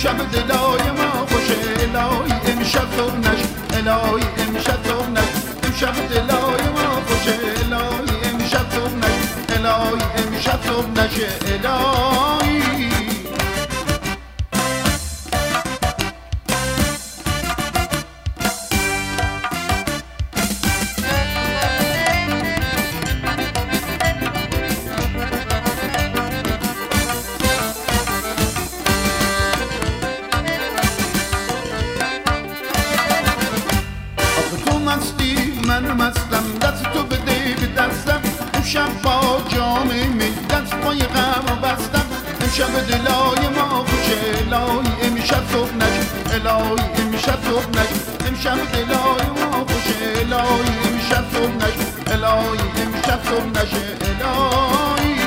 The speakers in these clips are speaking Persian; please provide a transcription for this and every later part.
امشب دلای ما خوشه الهی امشب صبح نشه الهی امشب صبح نشه امشب دلای ما خوشه الهی امشب صبح نشه الهی امشب صبح نشه الهی من مستم دست تو بده به دستم امشب با جام می دست پای غم بستم امشب دلای ما خوشه الهی امشب صبح نشه الهی امشب صبح نشه امشب دلای ما خوشه الهی امشب صبح نشه الهی امشب صبح نشه الهی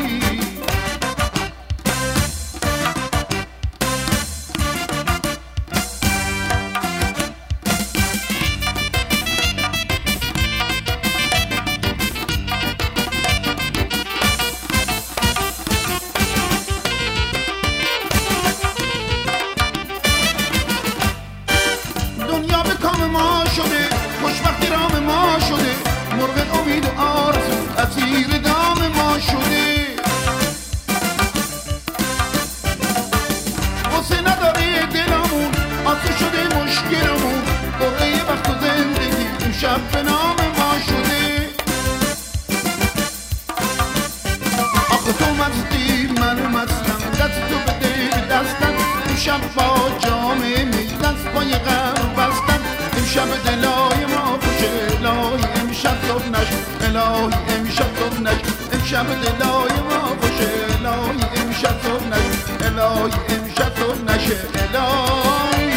ما شده خوشبختی رام ما شده مرغ امید و آرزو اسیر دام ما شده غصه نداره دلمون آسه شده مشکلمون قره وقت و زندگی امشب به نام ما شده آخه تو مستی من مستم دست تو بده به دستم امشب با جامه می دست پای غم بستم امشب دلای ما خوشه الهی امشب صبح نشه الهی امشب صبح نشه امشب دلای ما خوشه الهی امشب صبح نشه الهی امشب صبح نشه الهی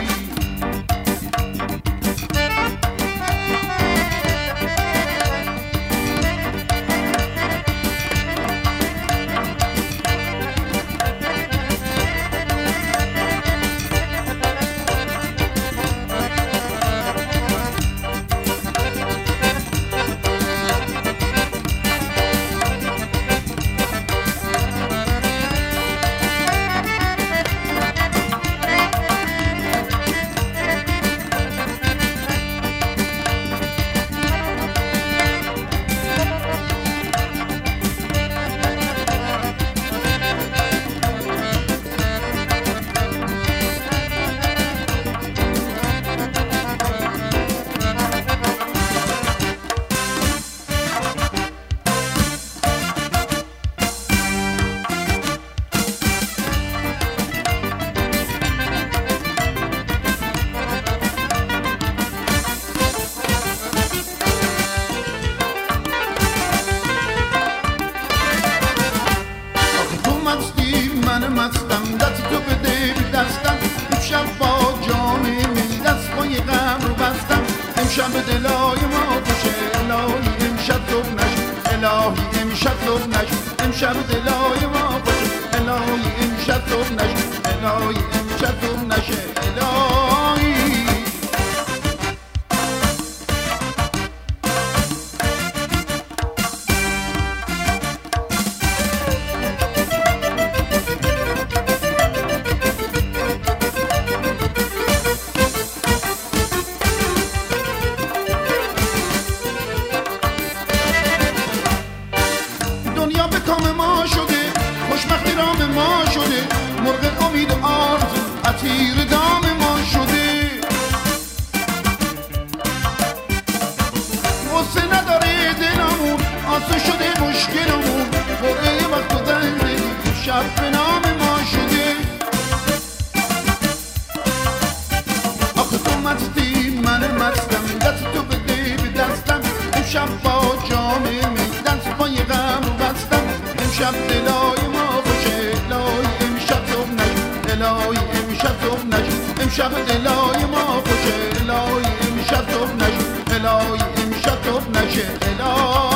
من مستم دست تو بده به دستم امشب با جام می دست پای غم رو بستم امشب دلای ما خوشه الهی امشب صبح نشه الهی امشب صبح نشه امشب دلای ما خوشه الهی امشب صبح نشه الهی امشب صبح نشه الهی دنیا به کام ما شده خوشبختی رام ما شده مرغ امید و آرزو اسیر دام ما شده غصه نداره دلمون آسه شده مشکلمون قره وقت و زندگی شب به نام ما شده آخه تو مستی من مستم دست تو بده به دستم امشب با جامه می دست پای غم بستم امشب دلای ما خوشه الهی امشب صبح نشه الهی امشب صبح نشه امشب دلای ما خوشه الهی امشب صبح نشه الهی امشب صبح نشه الهی